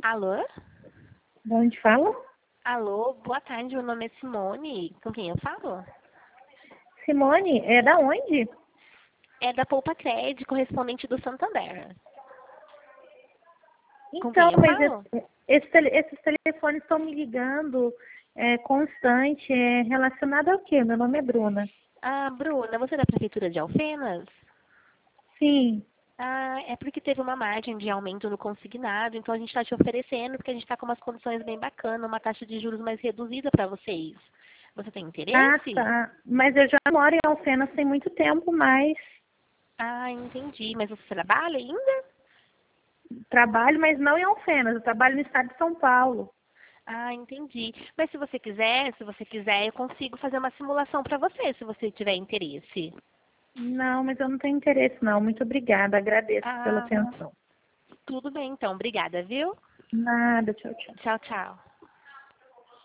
Alô? De onde fala? Alô, boa tarde, meu nome é Simone. Com quem eu falo? Simone, é da onde? É da Poupa Cred, correspondente do Santander. Com Então, quem eu mas falo? esses telefones estão me ligando constante, relacionado ao quê? Meu nome é Bruna. Ah, Bruna, você é da Prefeitura de Alfenas? Sim. Ah, é porque teve uma margem de aumento no consignado, então a gente está te oferecendo, porque a gente está com umas condições bem bacanas, uma taxa de juros mais reduzida para vocês. Você tem Ah, interesse? tá. Mas eu já moro em Alfenas tem muito tempo, mas Ah, entendi. Mas você trabalha ainda? trabalho, mas não em Alfenas. Eu trabalho no estado de São Paulo. Ah, entendi. Mas se você quiser, eu consigo fazer uma simulação para você, se você tiver interesse. Não, mas eu não tenho interesse, não. Muito obrigada. Agradeço pela Ah, atenção. tudo bem então. Obrigada, viu? Nada, tchau, tchau. Tchau, tchau.